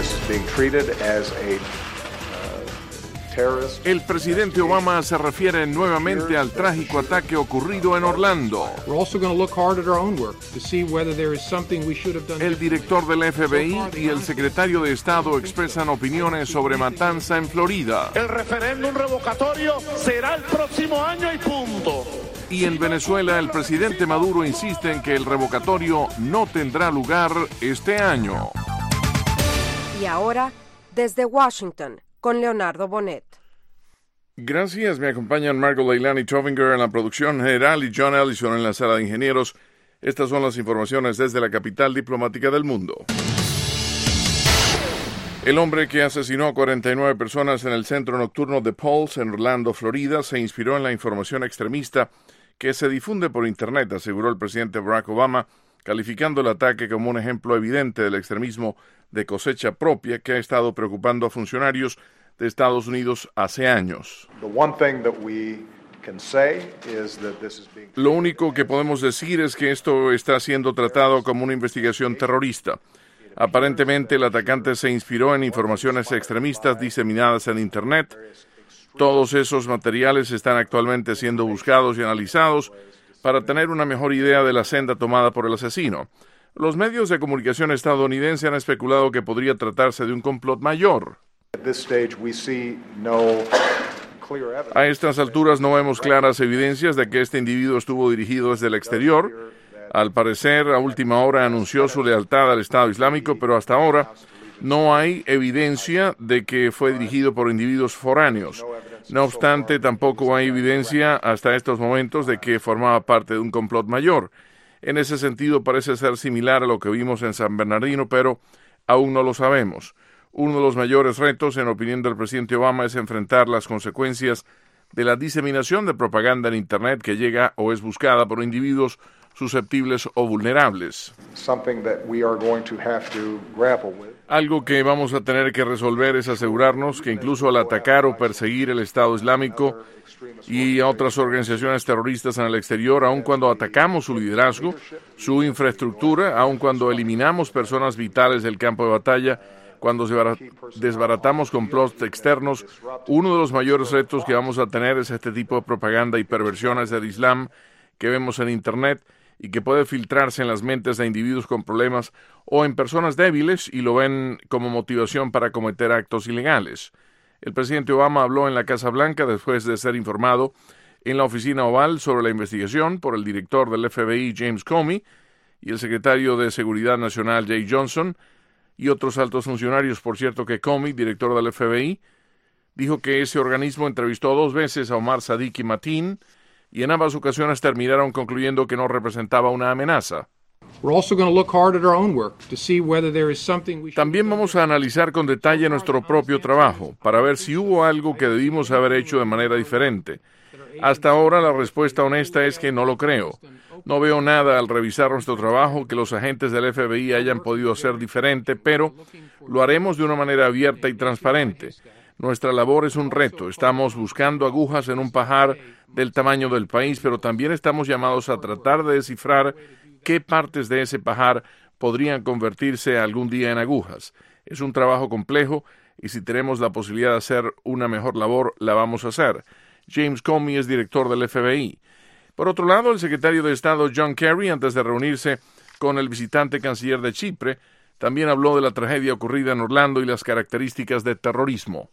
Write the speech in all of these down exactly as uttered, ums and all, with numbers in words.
El presidente Obama se refiere nuevamente al trágico ataque ocurrido en Orlando. El director del F B I y el secretario de Estado expresan opiniones sobre matanza en Florida. El referéndum revocatorio será el próximo año y punto. Y en Venezuela, el presidente Maduro insiste en que el revocatorio no tendrá lugar este año. Y ahora, desde Washington, con Leonardo Bonet. Gracias, me acompañan Margot Leilani Trovinger en la producción general y John Ellison en la sala de ingenieros. Estas son las informaciones desde la capital diplomática del mundo. El hombre que asesinó a cuarenta y nueve personas en el centro nocturno de Pulse en Orlando, Florida, se inspiró en la información extremista que se difunde por Internet, aseguró el presidente Barack Obama, calificando el ataque como un ejemplo evidente del extremismo de cosecha propia que ha estado preocupando a funcionarios de Estados Unidos hace años. Lo único que podemos decir es que esto está siendo tratado como una investigación terrorista. Aparentemente, el atacante se inspiró en informaciones extremistas diseminadas en Internet. Todos esos materiales están actualmente siendo buscados y analizados para tener una mejor idea de la senda tomada por el asesino. Los medios de comunicación estadounidenses han especulado que podría tratarse de un complot mayor. A estas alturas no vemos claras evidencias de que este individuo estuvo dirigido desde el exterior. Al parecer, a última hora anunció su lealtad al Estado Islámico, pero hasta ahora no hay evidencia de que fue dirigido por individuos foráneos. No obstante, tampoco hay evidencia hasta estos momentos de que formaba parte de un complot mayor. En ese sentido, parece ser similar a lo que vimos en San Bernardino, pero aún no lo sabemos. Uno de los mayores retos, en opinión del presidente Obama, es enfrentar las consecuencias de la diseminación de propaganda en Internet que llega o es buscada por individuos susceptibles o vulnerables. Algo que vamos a tener que resolver es asegurarnos que incluso al atacar o perseguir el Estado Islámico y a otras organizaciones terroristas en el exterior, aun cuando atacamos su liderazgo, su infraestructura, aun cuando eliminamos personas vitales del campo de batalla, cuando desbaratamos complots externos, uno de los mayores retos que vamos a tener es este tipo de propaganda y perversiones del Islam que vemos en Internet y que puede filtrarse en las mentes de individuos con problemas o en personas débiles y lo ven como motivación para cometer actos ilegales. El presidente Obama habló en la Casa Blanca después de ser informado en la oficina oval sobre la investigación por el director del F B I, James Comey, y el secretario de Seguridad Nacional, Jay Johnson, y otros altos funcionarios. Por cierto que Comey, director del F B I, dijo que ese organismo entrevistó dos veces a Omar Sadiq y Mateen, y en ambas ocasiones terminaron concluyendo que no representaba una amenaza. También vamos a analizar con detalle nuestro propio trabajo para ver si hubo algo que debimos haber hecho de manera diferente. Hasta ahora la respuesta honesta es que no lo creo. No veo nada al revisar nuestro trabajo que los agentes del F B I hayan podido hacer diferente, pero lo haremos de una manera abierta y transparente. Nuestra labor es un reto. Estamos buscando agujas en un pajar del tamaño del país, pero también estamos llamados a tratar de descifrar qué partes de ese pajar podrían convertirse algún día en agujas. Es un trabajo complejo y si tenemos la posibilidad de hacer una mejor labor, la vamos a hacer. James Comey es director del F B I. Por otro lado, el secretario de Estado John Kerry, antes de reunirse con el visitante canciller de Chipre, también habló de la tragedia ocurrida en Orlando y las características de terrorismo.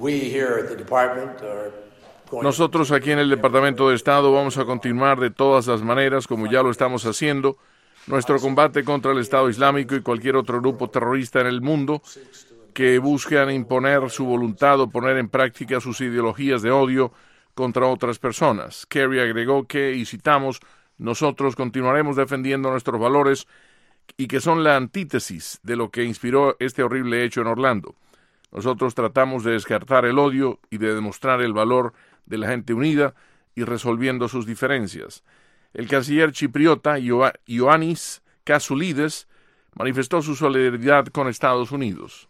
Nosotros aquí en el Departamento de Estado vamos a continuar de todas las maneras, como ya lo estamos haciendo, nuestro combate contra el Estado Islámico y cualquier otro grupo terrorista en el mundo que buscan imponer su voluntad o poner en práctica sus ideologías de odio contra otras personas. Kerry agregó que, y citamos, nosotros continuaremos defendiendo nuestros valores y que son la antítesis de lo que inspiró este horrible hecho en Orlando. Nosotros tratamos de descartar el odio y de demostrar el valor de la gente unida y resolviendo sus diferencias. El canciller chipriota Ioannis Kasoulides manifestó su solidaridad con Estados Unidos.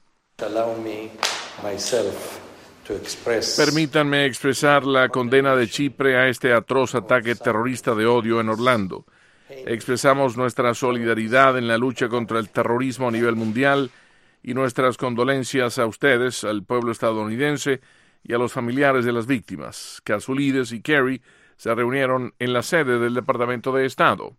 Permítanme expresar la condena de Chipre a este atroz ataque terrorista de odio en Orlando. Expresamos nuestra solidaridad en la lucha contra el terrorismo a nivel mundial y nuestras condolencias a ustedes, al pueblo estadounidense y a los familiares de las víctimas. Kasoulides y Kerry se reunieron en la sede del Departamento de Estado.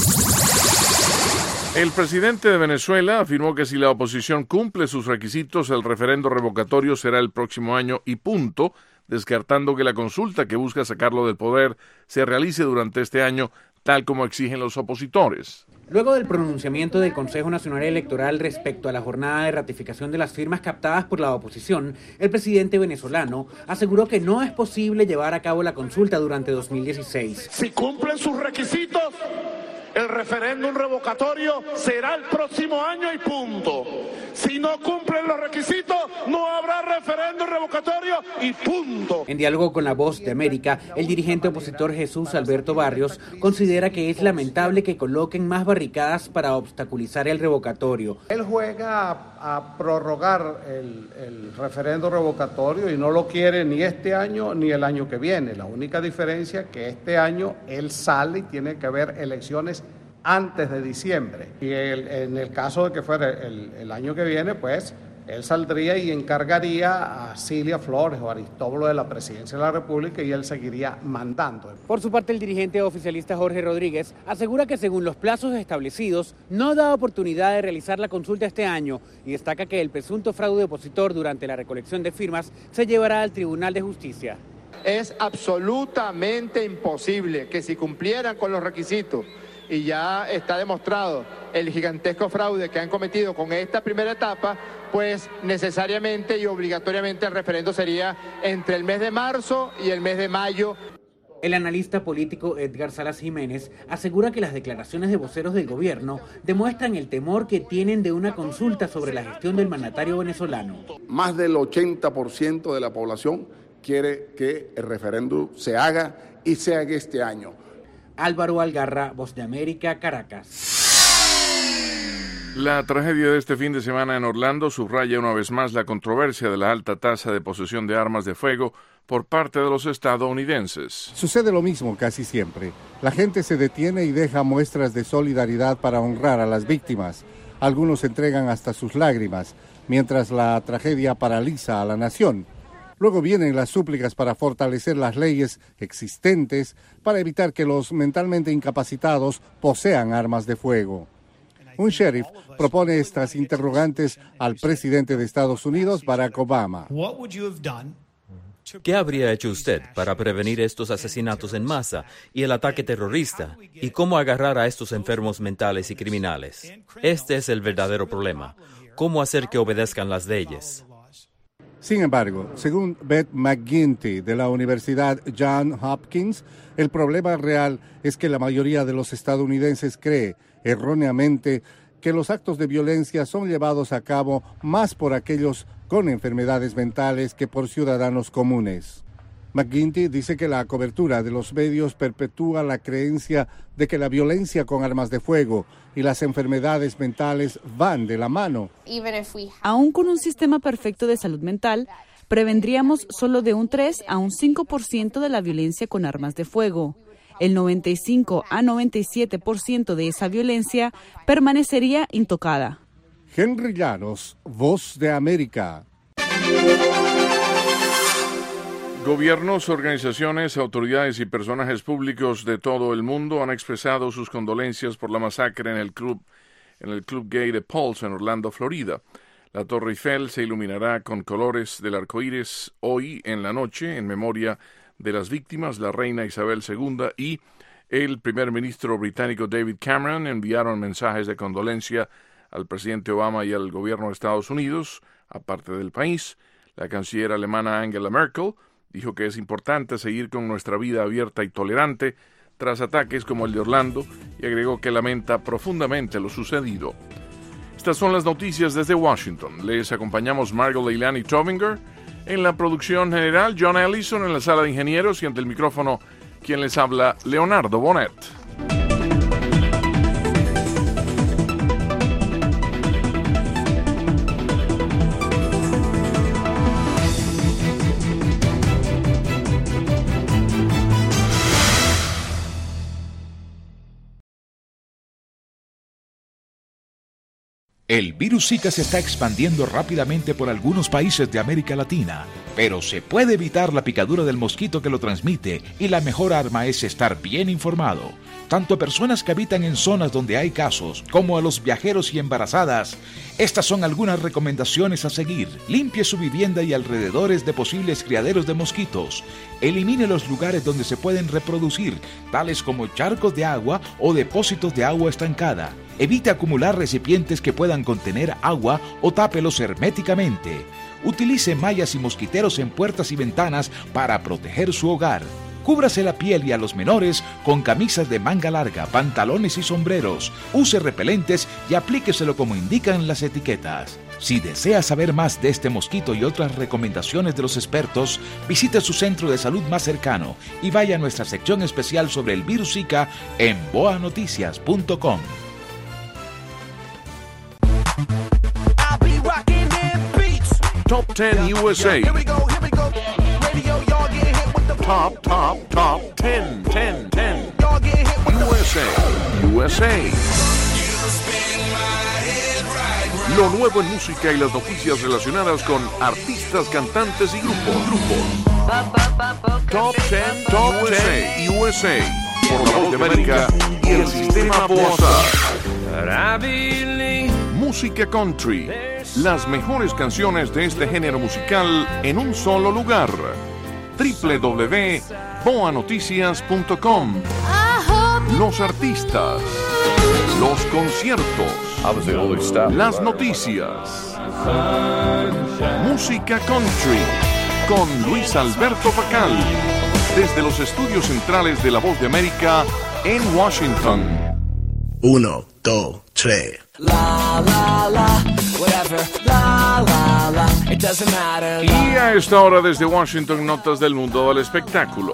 El presidente de Venezuela afirmó que si la oposición cumple sus requisitos, el referendo revocatorio será el próximo año y punto, descartando que la consulta que busca sacarlo del poder se realice durante este año, tal como exigen los opositores. Luego del pronunciamiento del Consejo Nacional Electoral respecto a la jornada de ratificación de las firmas captadas por la oposición, el presidente venezolano aseguró que no es posible llevar a cabo la consulta durante dos mil dieciséis. Si cumplen sus requisitos, el referéndum revocatorio será el próximo año y punto. Si no cumplen los requisitos, no habrá referéndum revocatorio y punto. En diálogo con La Voz de América, el dirigente opositor Jesús Alberto Barrios considera que es lamentable que coloquen más barricadas para obstaculizar el revocatorio. Él juega a, a prorrogar el, el referéndum revocatorio y no lo quiere ni este año ni el año que viene. La única diferencia es que este año él sale y tiene que haber elecciones antes de diciembre. Y el, en el caso de que fuera el, el año que viene, pues él saldría y encargaría a Cilia Flores o Aristóbulo de la presidencia de la República y él seguiría mandando. Por su parte, el dirigente oficialista Jorge Rodríguez asegura que según los plazos establecidos no da oportunidad de realizar la consulta este año y destaca que el presunto fraude opositor durante la recolección de firmas se llevará al Tribunal de Justicia. Es absolutamente imposible que si cumplieran con los requisitos y ya está demostrado el gigantesco fraude que han cometido con esta primera etapa, pues necesariamente y obligatoriamente el referendo sería entre el mes de marzo y el mes de mayo. El analista político Edgar Salas Jiménez asegura que las declaraciones de voceros del gobierno demuestran el temor que tienen de una consulta sobre la gestión del mandatario venezolano. Más del ochenta por ciento de la población quiere que el referéndum se haga y se haga este año. Álvaro Algarra, Voz de América, Caracas. La tragedia de este fin de semana en Orlando subraya una vez más la controversia de la alta tasa de posesión de armas de fuego por parte de los estadounidenses. Sucede lo mismo casi siempre. La gente se detiene y deja muestras de solidaridad para honrar a las víctimas. Algunos entregan hasta sus lágrimas, mientras la tragedia paraliza a la nación. Luego vienen las súplicas para fortalecer las leyes existentes para evitar que los mentalmente incapacitados posean armas de fuego. Un sheriff propone estas interrogantes al presidente de Estados Unidos, Barack Obama. ¿Qué habría hecho usted para prevenir estos asesinatos en masa y el ataque terrorista? ¿Y cómo agarrar a estos enfermos mentales y criminales? Este es el verdadero problema. ¿Cómo hacer que obedezcan las leyes? Sin embargo, según Beth McGuinty de la Universidad Johns Hopkins, el problema real es que la mayoría de los estadounidenses cree erróneamente que los actos de violencia son llevados a cabo más por aquellos con enfermedades mentales que por ciudadanos comunes. McGuinty dice que la cobertura de los medios perpetúa la creencia de que la violencia con armas de fuego y las enfermedades mentales van de la mano. Aún con un sistema perfecto de salud mental, prevendríamos solo de un tres a un cinco por ciento de la violencia con armas de fuego. El noventa y cinco a noventa y siete por ciento de esa violencia permanecería intocada. Henry Llanos, Voz de América. Gobiernos, organizaciones, autoridades y personajes públicos de todo el mundo han expresado sus condolencias por la masacre en el club, en el club gay de Pulse en Orlando, Florida. La Torre Eiffel se iluminará con colores del arco iris hoy en la noche en memoria de las víctimas. La reina Isabel segunda y el primer ministro británico David Cameron enviaron mensajes de condolencia al presidente Obama y al gobierno de Estados Unidos, aparte del país. La canciller alemana Angela Merkel dijo que es importante seguir con nuestra vida abierta y tolerante tras ataques como el de Orlando y agregó que lamenta profundamente lo sucedido. Estas son las noticias desde Washington. Les acompañamos Margot Leilani Tovinger. En la producción general, John Ellison en la sala de ingenieros y ante el micrófono, quien les habla, Leonardo Bonet. El virus Zika se está expandiendo rápidamente por algunos países de América Latina, pero se puede evitar la picadura del mosquito que lo transmite y la mejor arma es estar bien informado. Tanto a personas que habitan en zonas donde hay casos, como a los viajeros y embarazadas. Estas son algunas recomendaciones a seguir. Limpie su vivienda y alrededores de posibles criaderos de mosquitos. Elimine los lugares donde se pueden reproducir, tales como charcos de agua o depósitos de agua estancada. Evite acumular recipientes que puedan contener agua o tápelos herméticamente. Utilice mallas y mosquiteros en puertas y ventanas para proteger su hogar. Cúbrase la piel y a los menores con camisas de manga larga, pantalones y sombreros. Use repelentes y aplíqueselo como indican las etiquetas. Si desea saber más de este mosquito y otras recomendaciones de los expertos, visite su centro de salud más cercano y vaya a nuestra sección especial sobre el virus Zika en boa noticias punto com. Top ten U S A. Top, top, top ten, ten, ten. U S A, U S A. Lo nuevo en música y las noticias relacionadas con artistas, cantantes y grupos. grupos. Top ten, top ten, U S A. Por la Voz de América y el Sistema Bosa. Música country. Las mejores canciones de este género musical en un solo lugar. doble u doble u doble u punto boa noticias punto com. Los artistas, los conciertos, las noticias. Música country con Luis Alberto Pacal desde los estudios centrales de La Voz de América en Washington. Uno, dos, tres. La la la, whatever, la la la, it doesn't matter. Y a esta hora desde Washington, notas del mundo del espectáculo.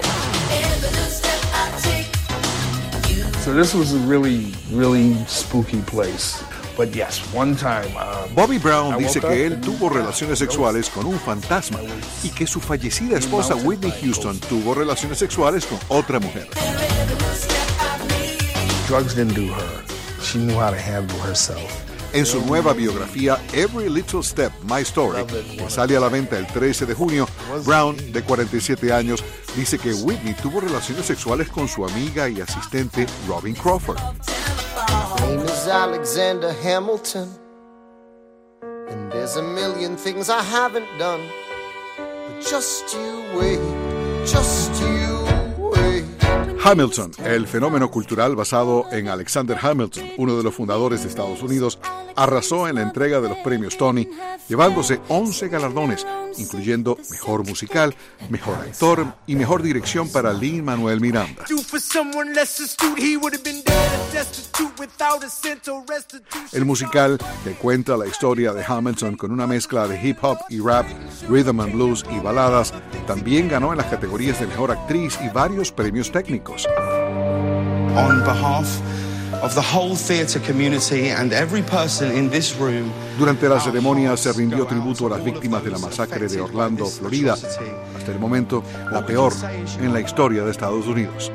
So this was a really, really spooky place. But yes, one time, uh, Bobby Brown dice que él tuvo relaciones sexuales con un fantasma y que su fallecida esposa Whitney Houston tuvo relaciones sexuales con otra mujer. Drugs didn't do her. She knew how to handle herself. En su nueva biografía Every Little Step, My Story, que sale a la venta el trece de junio, Brown, de cuarenta y siete años, dice que Whitney tuvo relaciones sexuales con su amiga y asistente Robin Crawford. My name is Alexander Hamilton, and there's a million things I haven't done, but just you wait, just you wait. Hamilton, el fenómeno cultural basado en Alexander Hamilton, uno de los fundadores de Estados Unidos, arrasó en la entrega de los premios Tony, llevándose once galardones, incluyendo Mejor Musical, Mejor Actor y Mejor Dirección para Lin-Manuel Miranda. El musical, que cuenta la historia de Hamilton con una mezcla de hip hop y rap, rhythm and blues y baladas, también ganó en las categorías de Mejor Actriz y varios premios técnicos. On behalf of the whole theater community and every person in this room. Durante la ceremonia se rindió tributo a las víctimas de la masacre de Orlando, Florida, hasta el momento la peor en la historia de Estados Unidos.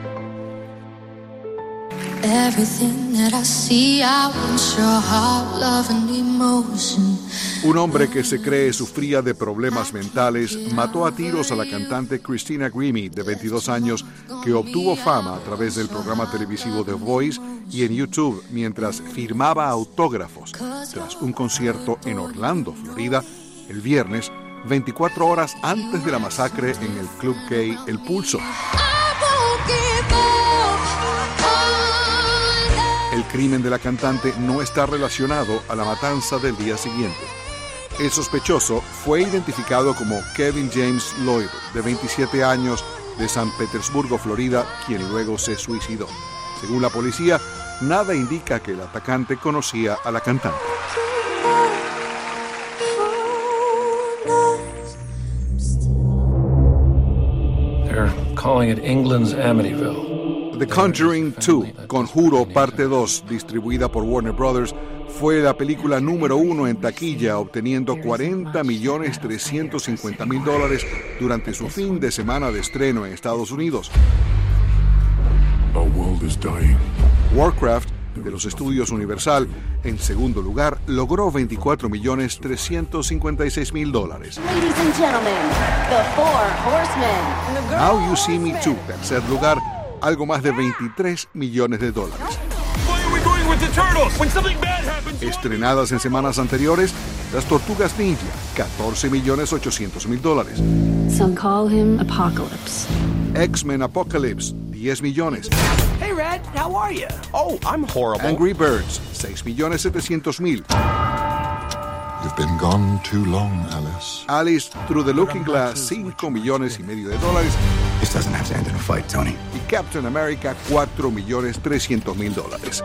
Everything that I see, I want your heart, love and emotion. Un hombre que se cree sufría de problemas mentales mató a tiros a la cantante Christina Grimmie, de veintidós años, que obtuvo fama a través del programa televisivo The Voice y en YouTube mientras firmaba autógrafos tras un concierto en Orlando, Florida, el viernes, veinticuatro horas antes de la masacre en el club gay El Pulso. El crimen de la cantante no está relacionado a la matanza del día siguiente. El sospechoso fue identificado como Kevin James Lloyd, de veintisiete años, de San Petersburgo, Florida, quien luego se suicidó. Según la policía, nada indica que el atacante conocía a la cantante. They're calling it England's Amityville. The Conjuring dos, Conjuro Parte dos, distribuida por Warner Brothers, fue la película número uno en taquilla, obteniendo cuarenta millones trescientos cincuenta mil dólares durante su fin de semana de estreno en Estados Unidos. Our world is dying. Warcraft de los estudios Universal, en segundo lugar, logró veinticuatro millones trescientos cincuenta y seis mil dólares. Ladies and gentlemen, the Four Horsemen. Now You See Me Too, tercer lugar, algo más de veintitrés millones de dólares. Estrenadas en semanas anteriores, Las Tortugas Ninja, catorce millones ochocientos mil dólares. Some call him Apocalypse. X-Men Apocalypse, diez millones. Hey, Red, how are you? Oh, I'm horrible. Angry Birds, seis millones setecientos mil. You've been gone too long, Alice. Alice Through the Looking Glass, cinco millones y medio de dólares. This doesn't have to end in a fight, Tony. Y Captain America, cuatro millones trescientos mil dólares.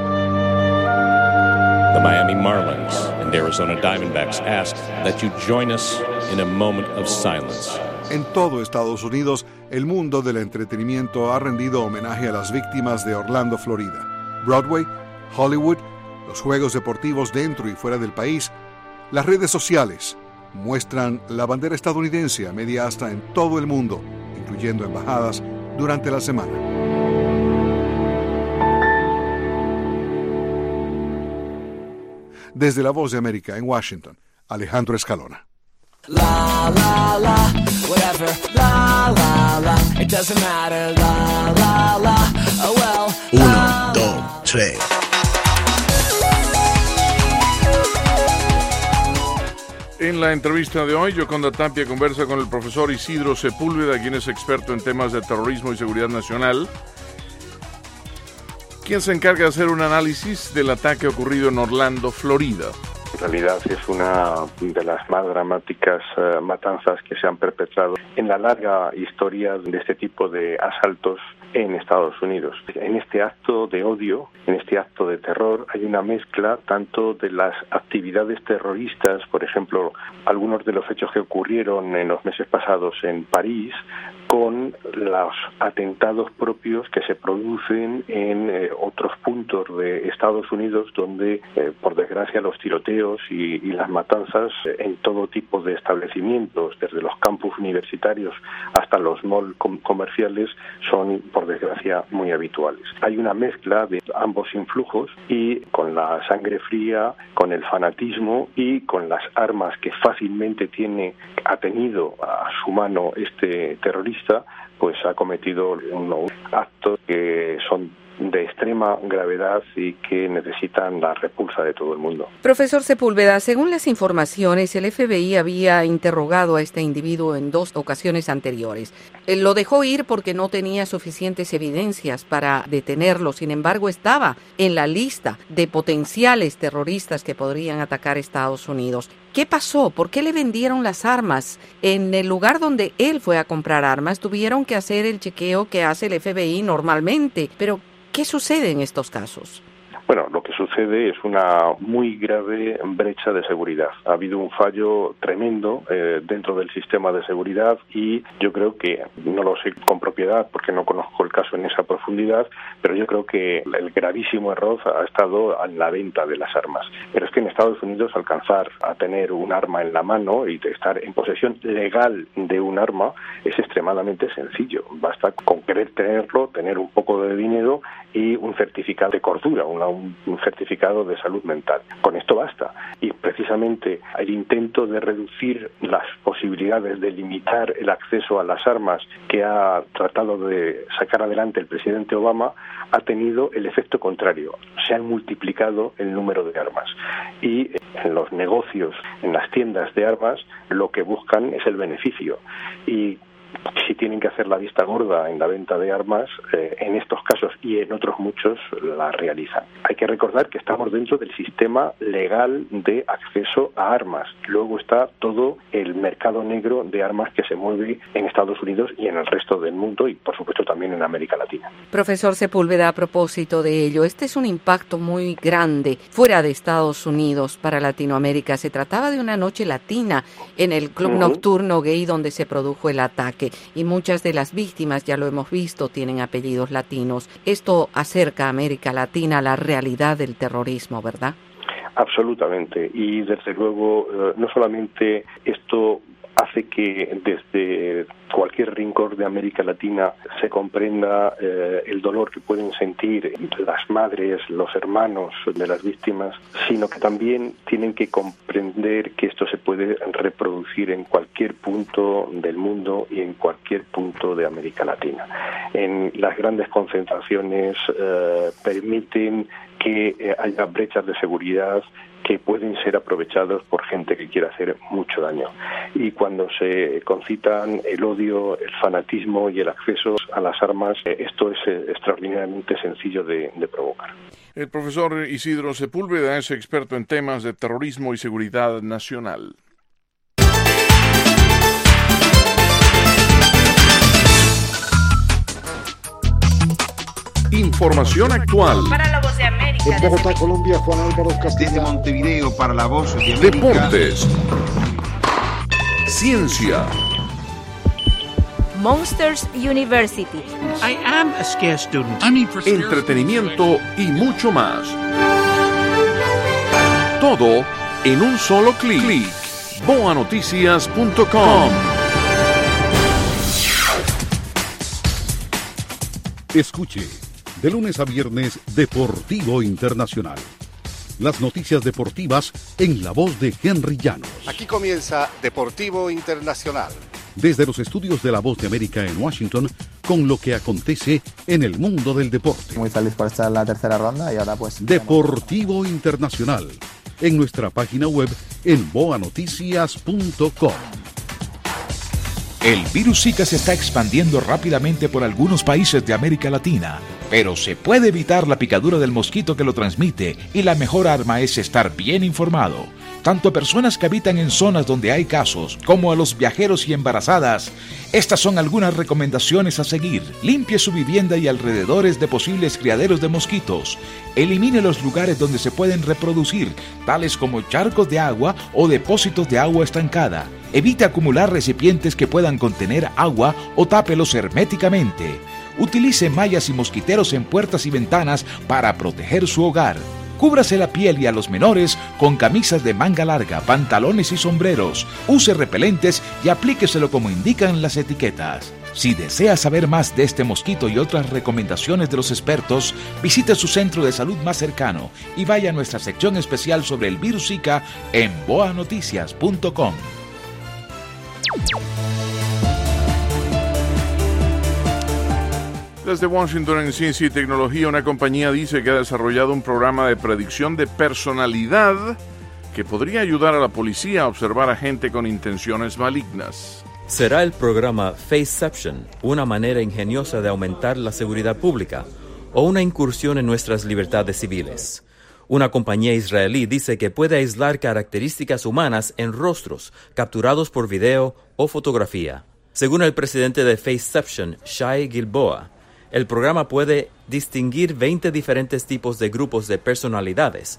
The Miami Marlins and Arizona Diamondbacks ask that you join us in a moment of silence. En todo Estados Unidos, el mundo del entretenimiento ha rendido homenaje a las víctimas de Orlando, Florida. Broadway, Hollywood, los juegos deportivos dentro y fuera del país, las redes sociales muestran la bandera estadounidense a media asta en todo el mundo, incluyendo embajadas, durante la semana. Desde La Voz de América en Washington, Alejandro Escalona. La la la, whatever. La la la, it doesn't matter. La la la, oh well. Uno, dos, tres. En la entrevista de hoy, Yoconda Tapia conversa con el profesor Isidro Sepúlveda, quien es experto en temas de terrorismo y seguridad nacional, quien se encarga de hacer un análisis del ataque ocurrido en Orlando, Florida. En realidad es una de las más dramáticas uh, matanzas que se han perpetrado en la larga historia de este tipo de asaltos en Estados Unidos. En este acto de odio, en este acto de terror, hay una mezcla tanto de las actividades terroristas, por ejemplo, algunos de los hechos que ocurrieron en los meses pasados en París, con los atentados propios que se producen en eh, otros puntos de Estados Unidos donde, eh, por desgracia, los tiroteos y, y las matanzas eh, en todo tipo de establecimientos, desde los campus universitarios hasta los malls com- comerciales, son, por desgracia, muy habituales. Hay una mezcla de ambos influjos y con la sangre fría, con el fanatismo y con las armas que fácilmente tiene, ha tenido a su mano este terrorista, pues ha cometido unos actos que son de extrema gravedad y que necesitan la repulsa de todo el mundo. Profesor Sepúlveda, según las informaciones, el F B I había interrogado a este individuo en dos ocasiones anteriores. Él lo dejó ir porque no tenía suficientes evidencias para detenerlo. Sin embargo, estaba en la lista de potenciales terroristas que podrían atacar Estados Unidos. ¿Qué pasó? ¿Por qué le vendieron las armas? En el lugar donde él fue a comprar armas, tuvieron que hacer el chequeo que hace el F B I normalmente. Pero, ¿qué sucede en estos casos? Bueno, lo que sucede es una muy grave brecha de seguridad. Ha habido un fallo tremendo eh, dentro del sistema de seguridad y yo creo que, no lo sé con propiedad porque no conozco el caso en esa profundidad, pero yo creo que el gravísimo error ha estado en la venta de las armas. Pero es que en Estados Unidos alcanzar a tener un arma en la mano y de estar en posesión legal de un arma es extremadamente sencillo. Basta con querer tenerlo, tener un poco de dinero y un certificado de cordura, una un certificado de salud mental. Con esto basta. Y precisamente el intento de reducir las posibilidades de limitar el acceso a las armas que ha tratado de sacar adelante el presidente Obama ha tenido el efecto contrario. Se han multiplicado el número de armas. Y en los negocios, en las tiendas de armas, lo que buscan es el beneficio. Y si tienen que hacer la vista gorda en la venta de armas, eh, en estos casos y en otros muchos la realizan. Hay que recordar que estamos dentro del sistema legal de acceso a armas. Luego está todo el mercado negro de armas que se mueve en Estados Unidos y en el resto del mundo y, por supuesto, también en América Latina. Profesor Sepúlveda, a propósito de ello, este es un impacto muy grande fuera de Estados Unidos para Latinoamérica. Se trataba de una noche latina en el club uh-huh. nocturno gay donde se produjo el ataque. Y muchas de las víctimas, ya lo hemos visto, tienen apellidos latinos. Esto acerca a América Latina a la realidad del terrorismo, ¿verdad? Absolutamente. Y desde luego, no solamente esto hace hace que desde cualquier rincón de América Latina se comprenda eh, el dolor que pueden sentir las madres, los hermanos de las víctimas, sino que también tienen que comprender que esto se puede reproducir en cualquier punto del mundo y en cualquier punto de América Latina. En las grandes concentraciones eh, permiten que eh, haya brechas de seguridad que pueden ser aprovechados por gente que quiera hacer mucho daño. Y cuando se concitan el odio, el fanatismo y el acceso a las armas, eh, esto es eh, extraordinariamente sencillo de, de provocar. El profesor Isidro Sepúlveda es experto en temas de terrorismo y seguridad nacional. Información actual. Para la Voz de América. En Bogotá, Colombia, Juan Álvaro Castillo. Desde Montevideo, para la Voz de América. Deportes. Ciencia. Monsters University. I am a scarce student. Entretenimiento y mucho más. Todo en un solo clic. boa noticias punto com. Escuche, de lunes a viernes, Deportivo Internacional. Las noticias deportivas en la voz de Henry Llanos. Aquí comienza Deportivo Internacional. Desde los estudios de La Voz de América en Washington, con lo que acontece en el mundo del deporte. Muy feliz por estar en la tercera ronda y ahora pues... Deportivo Internacional, en nuestra página web en boa noticias punto com. El virus Zika se está expandiendo rápidamente por algunos países de América Latina, pero se puede evitar la picadura del mosquito que lo transmite y la mejor arma es estar bien informado. Tanto a personas que habitan en zonas donde hay casos, como a los viajeros y embarazadas. Estas son algunas recomendaciones a seguir. Limpie su vivienda y alrededores de posibles criaderos de mosquitos. Elimine los lugares donde se pueden reproducir, tales como charcos de agua o depósitos de agua estancada. Evite acumular recipientes que puedan contener agua o tápelos herméticamente. Utilice mallas y mosquiteros en puertas y ventanas para proteger su hogar. Cúbrase la piel y a los menores con camisas de manga larga, pantalones y sombreros. Use repelentes y aplíqueselo como indican las etiquetas. Si desea saber más de este mosquito y otras recomendaciones de los expertos, visite su centro de salud más cercano y vaya a nuestra sección especial sobre el virus Zika en boa noticias punto com. Desde Washington, en Ciencia y Tecnología, una compañía dice que ha desarrollado un programa de predicción de personalidad que podría ayudar a la policía a observar a gente con intenciones malignas. Será el programa Faceception, una manera ingeniosa de aumentar la seguridad pública o una incursión en nuestras libertades civiles. Una compañía israelí dice que puede aislar características humanas en rostros capturados por video o fotografía. Según el presidente de Faceception, Shai Gilboa, el programa puede distinguir veinte diferentes tipos de grupos de personalidades.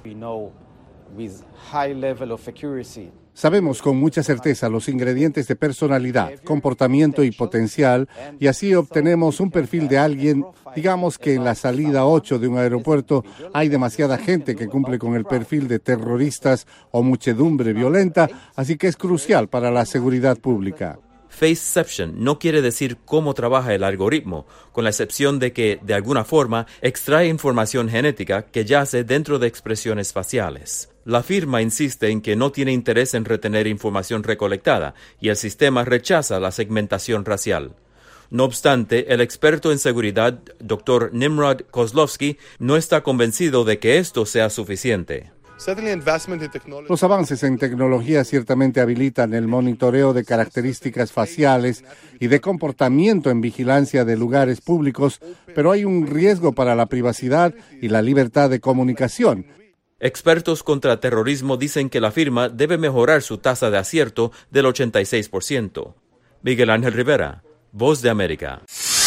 Sabemos con mucha certeza los ingredientes de personalidad, comportamiento y potencial, y así obtenemos un perfil de alguien. Digamos que en la salida ocho de un aeropuerto hay demasiada gente que cumple con el perfil de terroristas o muchedumbre violenta, así que es crucial para la seguridad pública. Faceception no quiere decir cómo trabaja el algoritmo, con la excepción de que, de alguna forma, extrae información genética que yace dentro de expresiones faciales. La firma insiste en que no tiene interés en retener información recolectada y el sistema rechaza la segmentación racial. No obstante, el experto en seguridad, doctor Nimrod Kozlowski, no está convencido de que esto sea suficiente. Los avances en tecnología ciertamente habilitan el monitoreo de características faciales y de comportamiento en vigilancia de lugares públicos, pero hay un riesgo para la privacidad y la libertad de comunicación. Expertos contra terrorismo dicen que la firma debe mejorar su tasa de acierto del ochenta y seis por ciento. Miguel Ángel Rivera, Voz de América.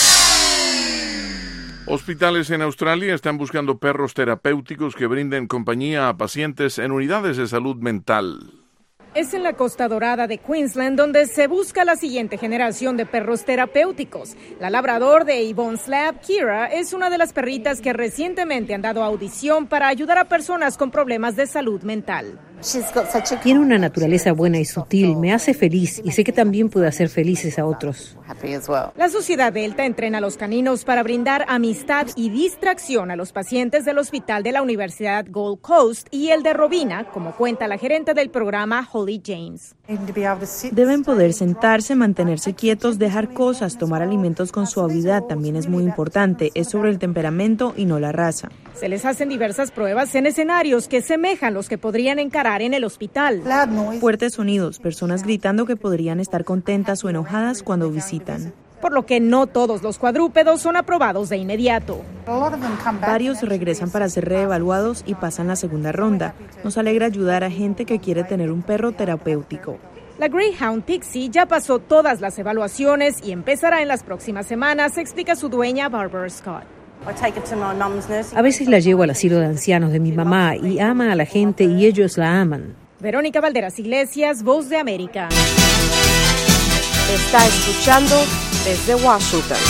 Hospitales en Australia están buscando perros terapéuticos que brinden compañía a pacientes en unidades de salud mental. Es en la Costa Dorada de Queensland donde se busca la siguiente generación de perros terapéuticos. La labrador de Yvonne's Lab, Kira, es una de las perritas que recientemente han dado audición para ayudar a personas con problemas de salud mental. Tiene una naturaleza buena y sutil, me hace feliz y sé que también puede hacer felices a otros. La Sociedad Delta entrena a los caninos para brindar amistad y distracción a los pacientes del hospital de la Universidad Gold Coast y el de Robina, como cuenta la gerente del programa, Holly James. Deben poder sentarse, mantenerse quietos, dejar cosas, tomar alimentos con suavidad, también es muy importante, es sobre el temperamento y no la raza. Se les hacen diversas pruebas en escenarios que semejan los que podrían encarar en el hospital. Fuertes sonidos, personas gritando que podrían estar contentas o enojadas cuando visitan. Por lo que no todos los cuadrúpedos son aprobados de inmediato. Varios regresan para ser reevaluados y pasan la segunda ronda. Nos alegra ayudar a gente que quiere tener un perro terapéutico. La Greyhound Pixie ya pasó todas las evaluaciones y empezará en las próximas semanas, explica su dueña Barbara Scott. A veces la llevo al asilo de ancianos de mi mamá y ama a la gente y ellos la aman. Verónica Valderas Iglesias, Voz de América. Está escuchando desde Washington.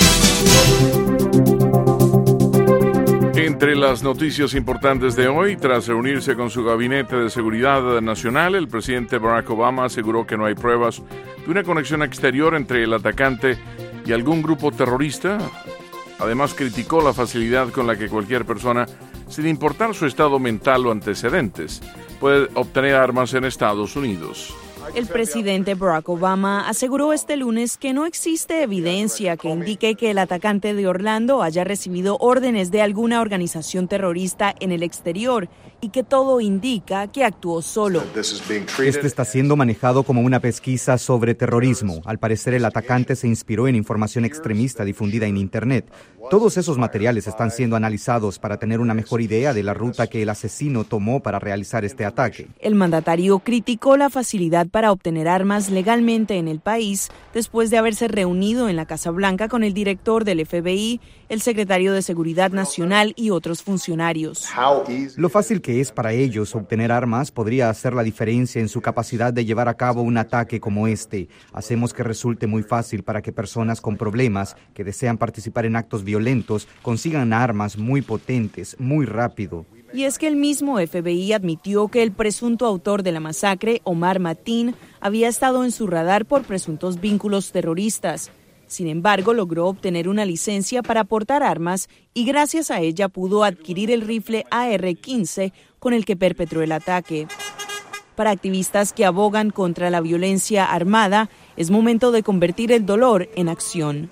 Entre las noticias importantes de hoy, tras reunirse con su gabinete de seguridad nacional, el presidente Barack Obama aseguró que no hay pruebas de una conexión exterior entre el atacante y algún grupo terrorista. Además, criticó la facilidad con la que cualquier persona, sin importar su estado mental o antecedentes, puede obtener armas en Estados Unidos. El presidente Barack Obama aseguró este lunes que no existe evidencia que indique que el atacante de Orlando haya recibido órdenes de alguna organización terrorista en el exterior y que todo indica que actuó solo. Esto está siendo manejado como una pesquisa sobre terrorismo. Al parecer, el atacante se inspiró en información extremista difundida en Internet. Todos esos materiales están siendo analizados para tener una mejor idea de la ruta que el asesino tomó para realizar este ataque. El mandatario criticó la facilidad para obtener armas legalmente en el país después de haberse reunido en la Casa Blanca con el director del F B I, el secretario de Seguridad Nacional y otros funcionarios. Lo fácil que es para ellos obtener armas podría hacer la diferencia en su capacidad de llevar a cabo un ataque como este. Hacemos que resulte muy fácil para que personas con problemas que desean participar en actos violentos consigan armas muy potentes, muy rápido. Y es que el mismo F B I admitió que el presunto autor de la masacre, Omar Mateen, había estado en su radar por presuntos vínculos terroristas. Sin embargo, logró obtener una licencia para portar armas y gracias a ella pudo adquirir el rifle A R quince con el que perpetró el ataque. Para activistas que abogan contra la violencia armada, es momento de convertir el dolor en acción.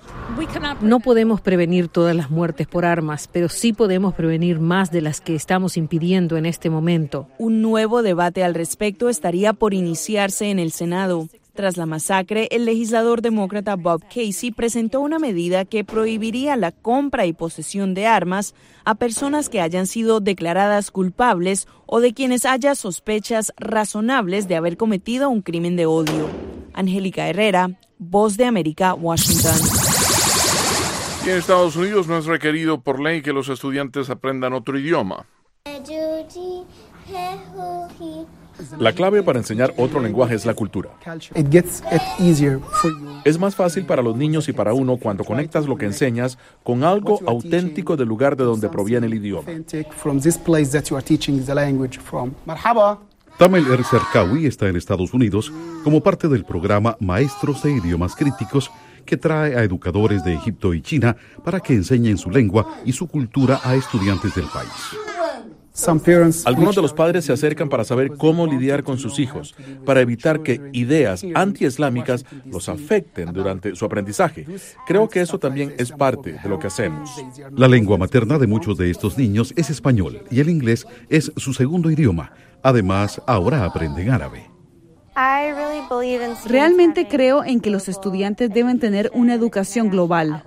No podemos prevenir todas las muertes por armas, pero sí podemos prevenir más de las que estamos impidiendo en este momento. Un nuevo debate al respecto estaría por iniciarse en el Senado. Tras la masacre, el legislador demócrata Bob Casey presentó una medida que prohibiría la compra y posesión de armas a personas que hayan sido declaradas culpables o de quienes haya sospechas razonables de haber cometido un crimen de odio. Angélica Herrera, Voz de América, Washington. Y en Estados Unidos no es requerido por ley que los estudiantes aprendan otro idioma. La clave para enseñar otro lenguaje es la cultura. Es más fácil para los niños y para uno cuando conectas lo que enseñas con algo auténtico del lugar de donde proviene el idioma. Tamel El-Serkawi está en Estados Unidos como parte del programa Maestros de Idiomas Críticos, que trae a educadores de Egipto y China para que enseñen su lengua y su cultura a estudiantes del país. Algunos de los padres se acercan para saber cómo lidiar con sus hijos, para evitar que ideas antiislámicas los afecten durante su aprendizaje. Creo que eso también es parte de lo que hacemos. La lengua materna de muchos de estos niños es español y el inglés es su segundo idioma. Además, ahora aprenden árabe. Realmente creo en que los estudiantes deben tener una educación global.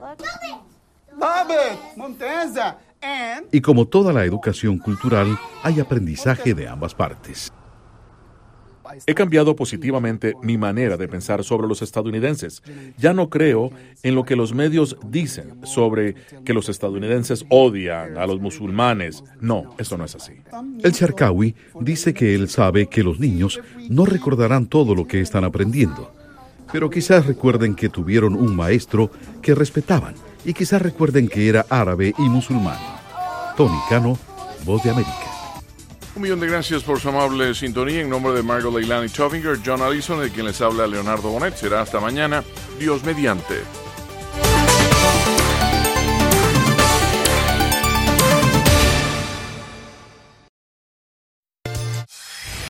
Y como toda la educación cultural, hay aprendizaje de ambas partes. He cambiado positivamente mi manera de pensar sobre los estadounidenses. Ya no creo en lo que los medios dicen sobre que los estadounidenses odian a los musulmanes. No, eso no es así. El-Serkawi dice que él sabe que los niños no recordarán todo lo que están aprendiendo, pero quizás recuerden que tuvieron un maestro que respetaban y quizás recuerden que era árabe y musulmán. Tony Cano, Voz de América. Un millón de gracias por su amable sintonía. En nombre de Margot Leilani Tovinger, John Allison, de quien les habla Leonardo Bonet. Será hasta mañana. Dios mediante.